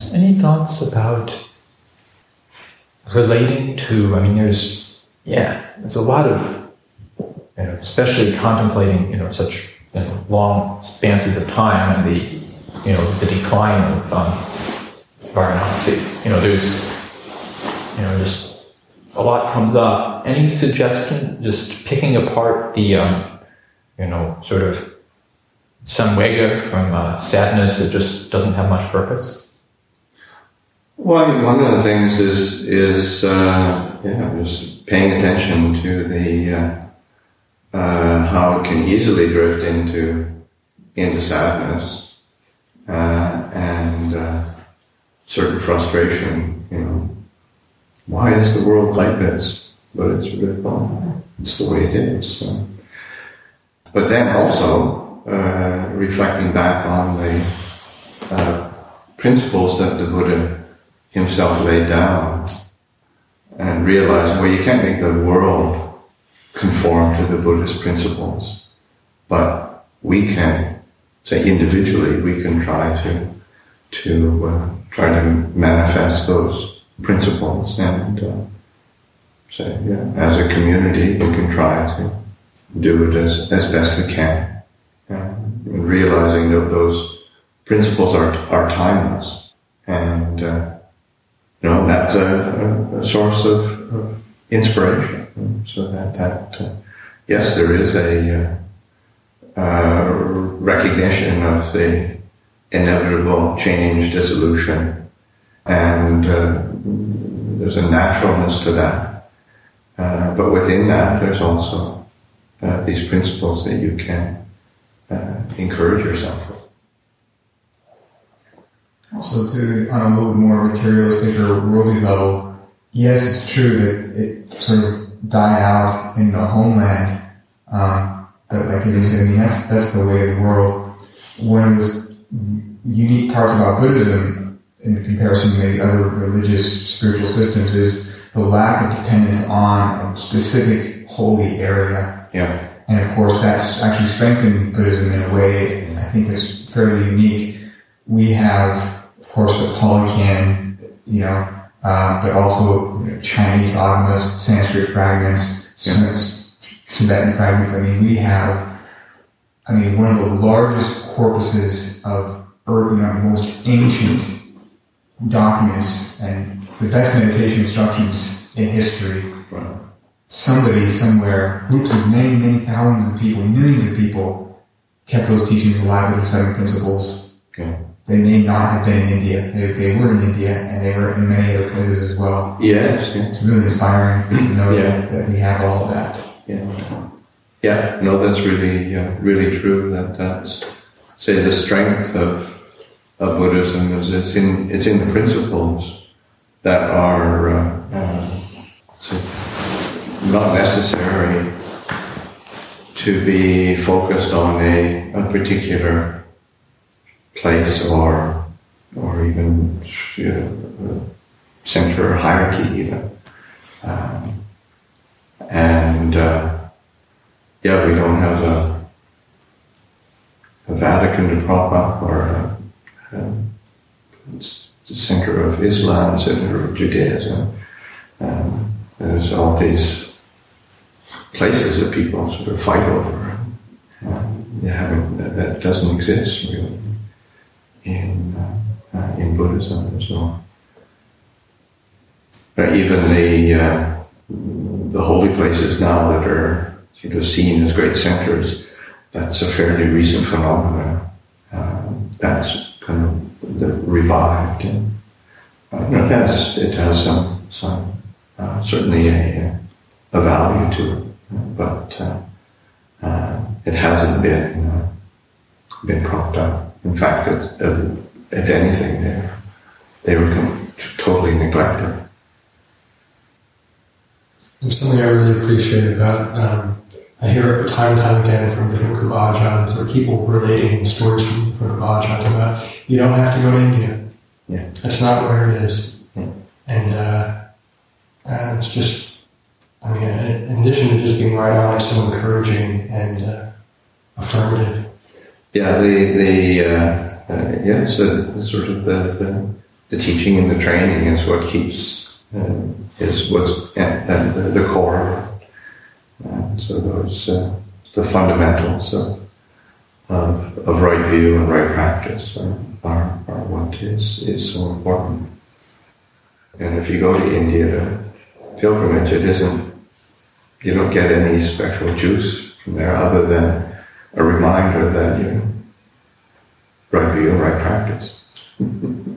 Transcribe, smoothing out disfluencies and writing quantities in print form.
Any thoughts about relating to, there's a lot of, especially contemplating, such long spanses of time and the decline of Varanasi. There's a lot comes up. Any suggestion, just picking apart the, sort of samvega from sadness that just doesn't have much purpose? Well, one of the things is just paying attention to the how it can easily drift into sadness and certain frustration. Why is the world like this? But it's it's the way it is. So. But then also reflecting back on the principles that the Buddha himself laid down, and realizing, well, you can't make the world conform to the Buddhist principles, but we can, say individually, we can try to manifest those principles, and as a community, we can try to do it as best we can, realizing that those principles are timeless, and that's a source of inspiration. So that yes, there is a recognition of the inevitable change, dissolution, and there's a naturalness to that. But within that, there's also these principles that you can encourage yourself with. Also, on a little more materialistic or worldly level, yes, it's true that it sort of died out in the homeland, but like you said, that's the way of the world. One of the unique parts about Buddhism, in comparison to maybe other religious, spiritual systems, is the lack of dependence on a specific holy area. Yeah. And of course, that's actually strengthened Buddhism in a way I think that's fairly unique. We have, of course, the Pali Canon, but also Chinese agamas, Sanskrit fragments, Tibetan fragments. We have, one of the largest corpuses of most ancient documents and the best meditation instructions in history. Right. Somebody somewhere, groups of many, many thousands of people, millions of people, kept those teachings alive with the 7 principles. Okay. They may not have been in India. They were in India, and they were in many other places as well. Yes. It's really inspiring to know that we have all of that. Yeah. No, that's really true. That's say the strength of Buddhism is it's in the principles that are not necessary to be focused on a particular place or even center or hierarchy even. We don't have a Vatican to prop up or the center of Islam, center of Judaism. There's all these places that people sort of fight over. That doesn't exist really in Buddhism. So, even the holy places now that are sort of seen as great centers, that's a fairly recent phenomenon. That's kind of revived, and it has some certainly a value to it, but it hasn't been propped up. In fact, if anything, they were totally neglected. There's something I really appreciate about, I hear it time and time again from different Guru Ajahns or people relating stories from different Guru Ajahns about, you don't have to go to India. Yeah. That's not where it is. Yeah. And it's just, in addition to just being right on, it's so encouraging and affirmative. Yeah, it's sort of the the teaching and the training is what keeps, is what's at the core of it. So those, the fundamentals of right view and right practice are what is so important. And if you go to India to pilgrimage, you don't get any special juice from there other than a reminder that, right view and right practice.